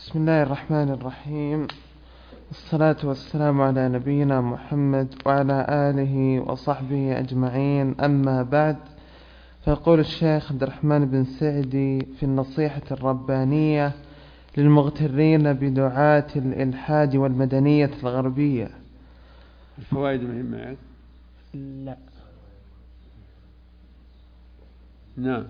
بسم الله الرحمن الرحيم، والصلاة والسلام على نبينا محمد وعلى آله وصحبه أجمعين، أما بعد. فيقول الشيخ عبد الرحمن بن سعدي في النصيحة الربانية للمغترين بدعاة الإلحاد والمدنية الغربية. الفوائد مهمة. لا. نعم.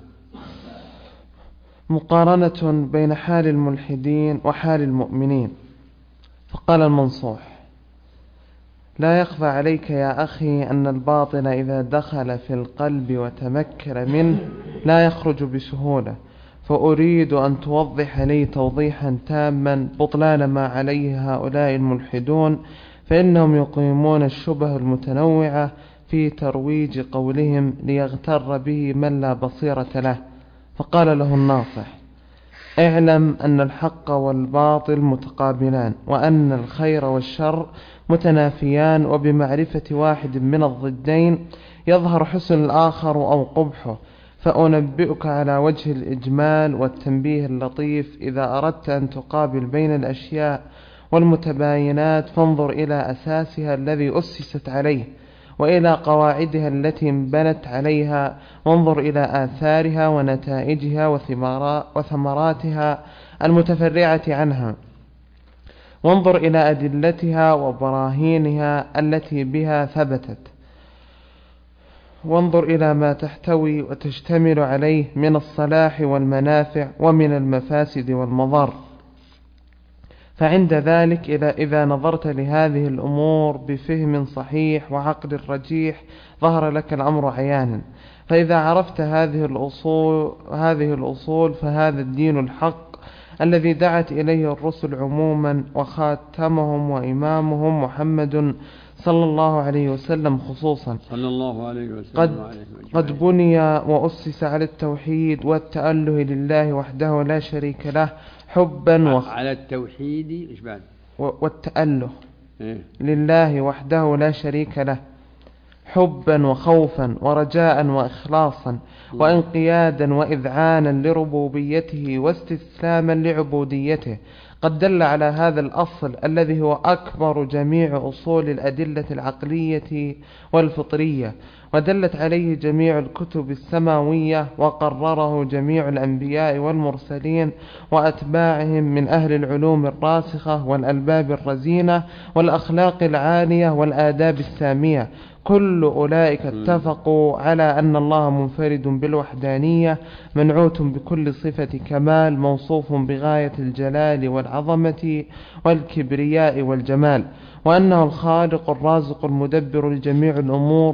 مقارنة بين حال الملحدين وحال المؤمنين. فقال المنصوح: لا يخفى عليك يا أخي أن الباطل إذا دخل في القلب وتمكن منه لا يخرج بسهولة، فأريد أن توضح لي توضيحا تاما بطلان ما عليه هؤلاء الملحدون، فإنهم يقيمون الشبه المتنوعة في ترويج قولهم ليغتر به من لا بصيرة له. فقال له الناصح: اعلم أن الحق والباطل متقابلان، وأن الخير والشر متنافيان، وبمعرفة واحد من الضدين يظهر حسن الآخر أو قبحه. فأنبئك على وجه الإجمال والتنبيه اللطيف: إذا أردت أن تقابل بين الأشياء والمتباينات فانظر إلى أساسها الذي أسست عليه، وإلى قواعدها التي انبنت عليها، وانظر إلى آثارها ونتائجها وثمراتها المتفرعة عنها، وانظر إلى أدلتها وبراهينها التي بها ثبتت، وانظر إلى ما تحتوي وتشتمل عليه من الصلاح والمنافع ومن المفاسد والمضار. فعند ذلك إذا نظرت لهذه الأمور بفهم صحيح وعقل رجيح ظهر لك الأمر عيانا. فإذا عرفت هذه الأصول فهذا الدين الحق الذي دعت إليه الرسل عموما، وخاتمهم وإمامهم محمد صلى الله عليه وسلم خصوصا، صلى الله عليه وسلم قد بني وأسس على التوحيد والتأله لله وحده لا شريك له، حبا على التوحيد إيش بعد؟ والتأله لله وحده لا شريك له، حبا وخوفا ورجاء وإخلاصا وانقيادا وإذعانا لربوبيته واستسلاما لعبوديته. قد دل على هذا الأصل الذي هو أكبر جميع أصول الأدلة العقلية والفطرية، ودلت عليه جميع الكتب السماوية، وقرره جميع الأنبياء والمرسلين وأتباعهم من أهل العلوم الراسخة والألباب الرزينة والأخلاق العالية والآداب السامية. كل أولئك اتفقوا على أن الله منفرد بالوحدانية، منعوت بكل صفة كمال، موصوف بغاية الجلال والعظمة والكبرياء والجمال، وأنه الخالق الرازق المدبر لجميع الأمور،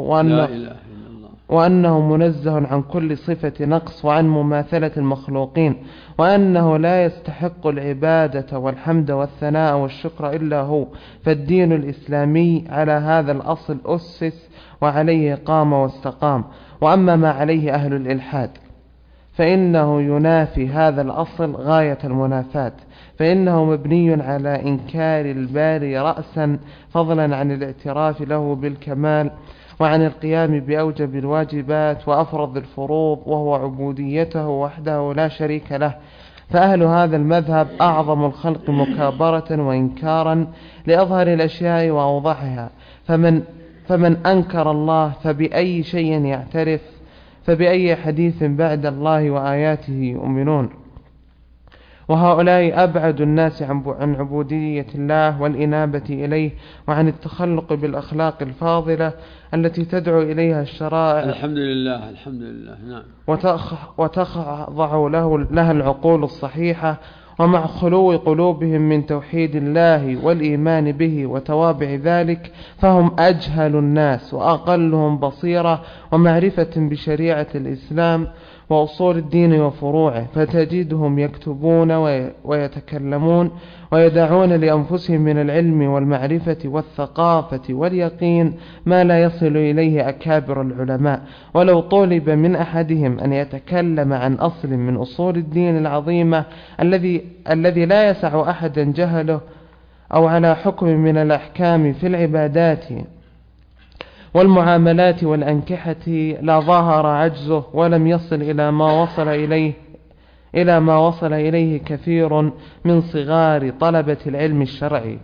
وأنه منزه عن كل صفة نقص وعن مماثلة المخلوقين، وأنه لا يستحق العبادة والحمد والثناء والشكر إلا هو. فالدين الإسلامي على هذا الأصل أسس وعليه قام واستقام. وأما ما عليه أهل الإلحاد فإنه ينافي هذا الأصل غاية المنافاة، فإنه مبني على إنكار الباري رأسا، فضلا عن الاعتراف له بالكمال، وعن القيام بأوجب الواجبات وأفرض الفروض، وهو عبوديته وحده لا شريك له. فأهل هذا المذهب أعظم الخلق مكابرة وإنكارا لأظهر الأشياء وأوضحها. فمن أنكر الله فبأي شيء يعترف؟ فبأي حديث بعد الله وآياته يؤمنون؟ وهؤلاء أبعد الناس عن عبودية الله والإنابة إليه، وعن التخلق بالأخلاق الفاضلة التي تدعو إليها الشرائع. الحمد لله الحمد لله. نعم. وتخضع لها العقول الصحيحة، ومع خلو قلوبهم من توحيد الله والإيمان به وتوابع ذلك فهم أجهل الناس وأقلهم بصيرة ومعرفة بشريعة الإسلام وأصول الدين وفروعه. فتجدهم يكتبون ويتكلمون ويدعون لأنفسهم من العلم والمعرفة والثقافة واليقين ما لا يصل إليه أكابر العلماء. ولو طلب من أحدهم أن يتكلم عن أصل من أصول الدين العظيمة الذي لا يسع أحدا جهله، أو على حكم من الأحكام في العبادات والمعاملات والأنكحة، لا ظهر عجزه ولم يصل إلى ما وصل إلى ما وصل إليه كثير من صغار طلبة العلم الشرعي.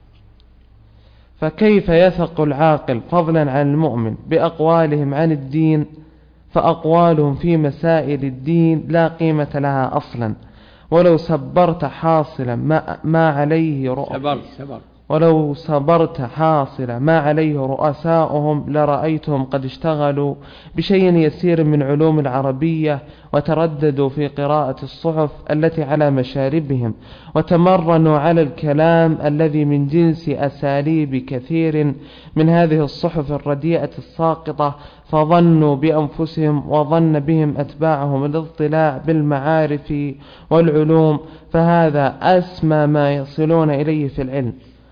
فكيف يثق العاقل فضلا عن المؤمن بأقوالهم عن الدين، فأقوالهم في مسائل الدين لا قيمة لها أصلا، ولو سبرت حاصلا ما عليه ولو صبرت حاصل ما عليه رؤساؤهم لرأيتهم قد اشتغلوا بشيء يسير من علوم العربية، وترددوا في قراءة الصحف التي على مشاربهم، وتمرنوا على الكلام الذي من جنس أساليب كثير من هذه الصحف الرديئة الساقطة، فظنوا بأنفسهم وظن بهم أتباعهم الاضطلاع بالمعارف والعلوم، فهذا أسمى ما يصلون إليه في العلم.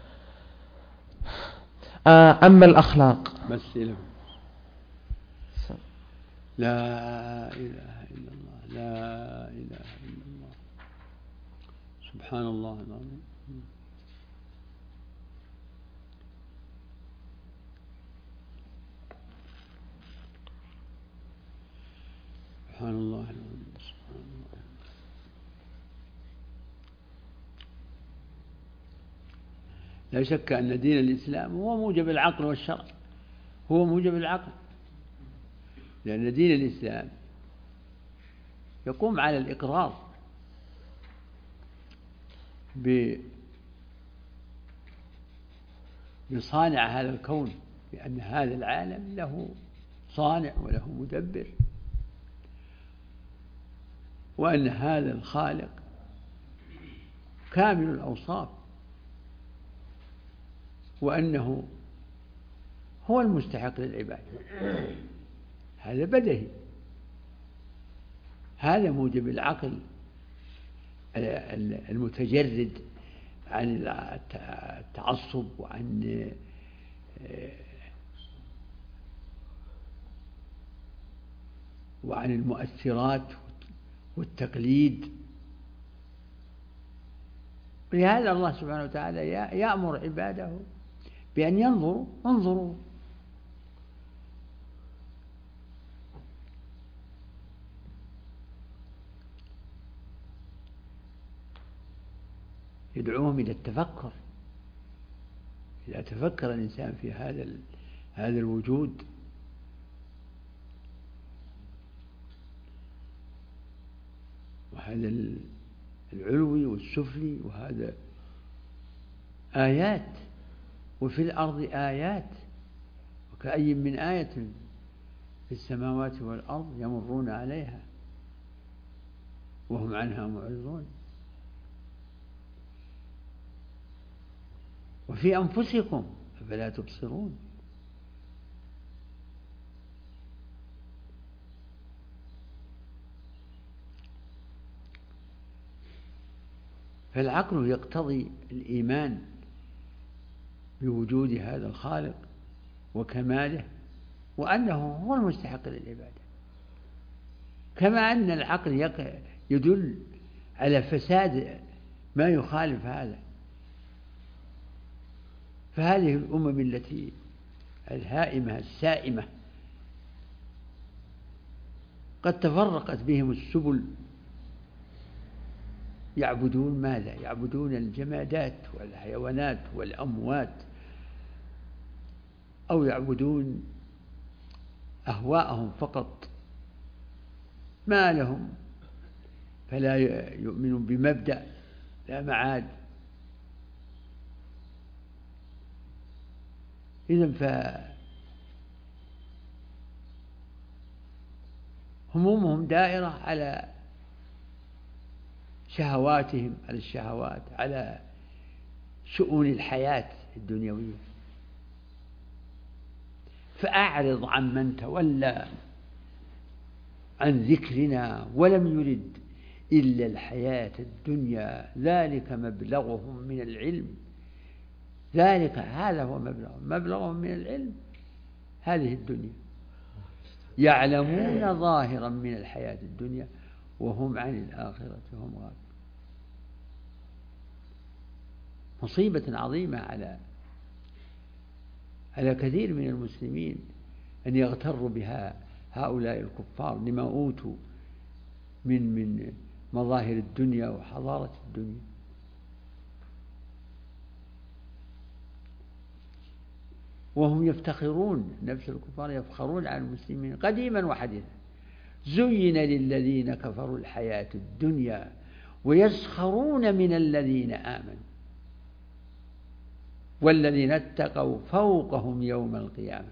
أما الأخلاق بس له. لا إله إلا الله، لا إله إلا الله، سبحان الله العظيم. سبحان الله العظيم، سبحان الله. لا شك أن دين الإسلام هو موجب العقل والشرع، هو موجب العقل، لأن دين الإسلام يقوم على الإقرار بصانع هذا الكون، بأن هذا العالم له صانع وله مدبر، وأن هذا الخالق كامل الأوصاف، وأنه هو المستحق للعبادة. هذا بديهي، هذا موجب العقل المتجرد عن التعصب وعن المؤثرات والتقليد. ولهذا الله سبحانه وتعالى يأمر عباده بأن انظروا يدعوهم إلى التفكر. إذا تفكر الإنسان في هذا الوجود وهذا العلوي والسفلي، وهذا آيات، وفي الأرض آيات، وكأي من آية في السماوات والأرض يمرون عليها وهم عنها معرضون. وفي أنفسكم أفلا تبصرون. فالعقل يقتضي الإيمان بوجود هذا الخالق وكماله، وأنه هو المستحق للعبادة، كما أن العقل يدل على فساد ما يخالف هذا. فهذه الأمم التي الهائمة السائمة قد تفرقت بهم السبل، يعبدون ماذا؟ يعبدون الجمادات والحيوانات والأموات، أو يعبدون أهواءهم فقط، ما لهم، فلا يؤمنون بمبدأ لا معاد. إذن فهمومهم دائرة على شهواتهم، على الشهوات، على شؤون الحياة الدنيوية. فأعرض عن من تولى عن ذكرنا ولم يرد إلا الحياة الدنيا ذلك مبلغهم من العلم. ذلك هذا هو مبلغهم من العلم، هذه الدنيا، يعلمون ظاهرا من الحياة الدنيا وهم عن الآخرة هم غافلون. مصيبة عظيمة على كثير من المسلمين أن يغتروا بها هؤلاء الكفار لما أوتوا من مظاهر الدنيا وحضارة الدنيا. وهم يفتخرون، نفس الكفار يفخرون على المسلمين قديما وحديثا. زين للذين كفروا الحياة الدنيا ويسخرون من الذين آمنوا والذين اتقوا فوقهم يوم القيامة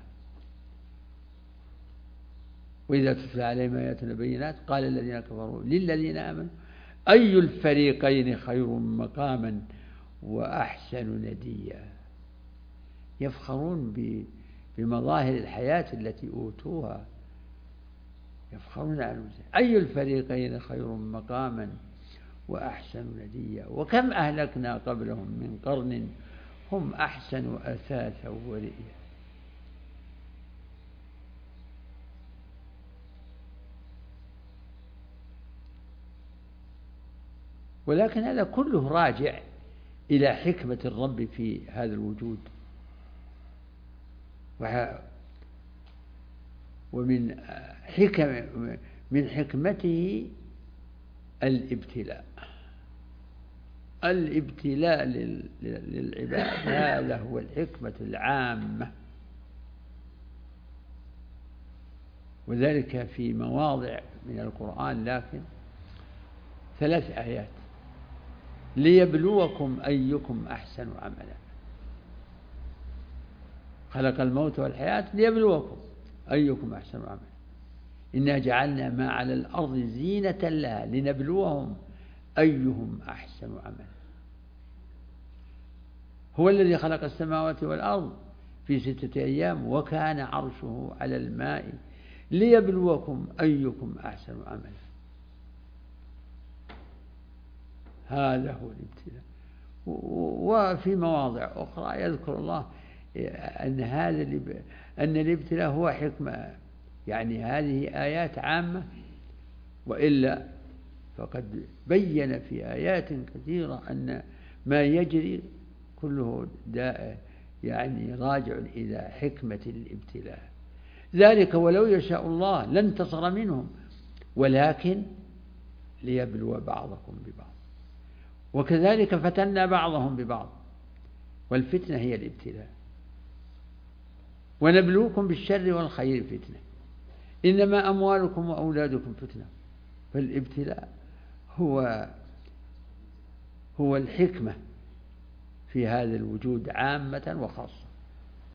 وإذا تتلى عليهم آياتنا بينات قال الذين كفروا للذين آمنوا أي الفريقين خير مقاما وأحسن نديا. يفخرون بمظاهر الحياة التي أوتوها، يفخرون على المسلمين. أي الفريقين خير مقاما وأحسن نديا وكم أهلكنا قبلهم من قرن هم أحسن أثاثا ورئيا. ولكن هذا كله راجع إلى حكمة الرب في هذا الوجود، ومن حكمته الابتلاء للعباد. هذا هو الحكمة العامة، وذلك في مواضع من القرآن، لكن 3 آيات: ليبلوكم أيكم أحسن عملا. خلق الموت والحياة ليبلوكم أيكم أحسن عملا. إنا جعلنا ما على الأرض زينة لها لنبلوهم أيهم أحسن عملا. هو الذي خلق السماوات والأرض في 6 أيام وكان عرشه على الماء ليبلوكم أيكم أحسن عملا. هذا هو الابتلاء. وفي مواضع أخرى يذكر الله أن الابتلاء هو حكمة، يعني هذه آيات عامة، وإلا فقد بين في آيات كثيرة أن ما يجري كله يعني راجع إلى حكمة الابتلاء. ذلك ولو يشاء الله لانتصر منهم ولكن ليبلو بعضكم ببعض وكذلك فتنا بعضهم ببعض والفتنة هي الابتلاء. ونبلوكم بالشر والخير فتنة إنما أموالكم وأولادكم فتنة. فالابتلاء هو الحكمة في هذا الوجود عامة وخاصة.